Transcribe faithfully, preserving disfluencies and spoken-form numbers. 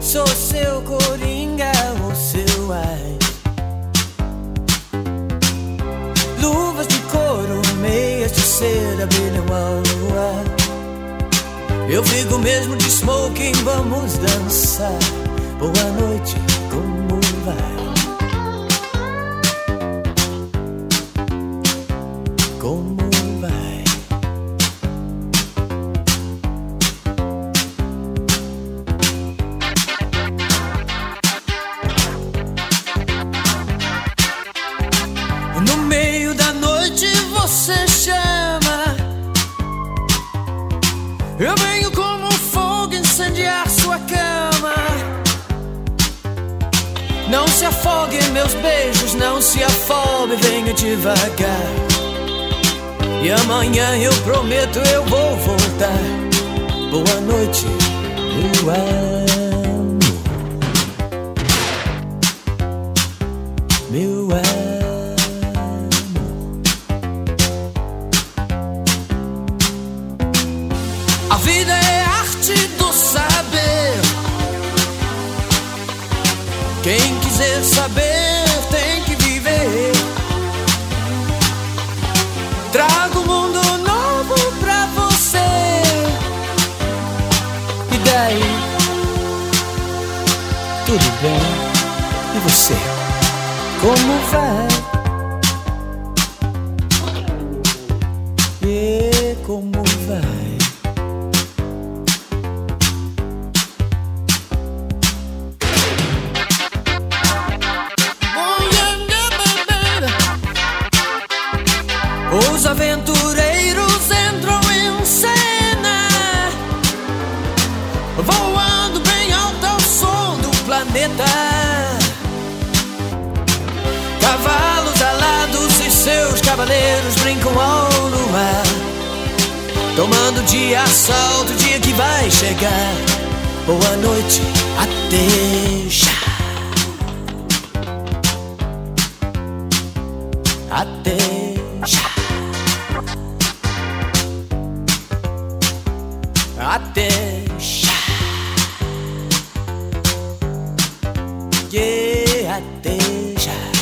Sou seu coringa ou seu ai. Luvas de couro, meias de seda brilham ao luar. Eu fico mesmo de smoking, vamos dançar. Boa noite, como vai? Como vai? No meio da noite você chama. Eu venho como fogo incendiar sua cama. Não se afogue em meus beijos, não se afobe, venha devagar. E amanhã eu prometo eu vou voltar. Boa noite, meu amor. Meu amor. A vida é arte do saber. Quem quiser saber tem que viver. Trago um mundo novo pra você. E daí? Tudo bem? E você? Como vai? E como vai? Os aventureiros entram em cena, voando bem alto ao som do planeta. Cavalos alados e seus cavaleiros brincam ao luar, tomando de assalto o dia que vai chegar. Boa noite, até já. Até já. Até já. Yeah, até já.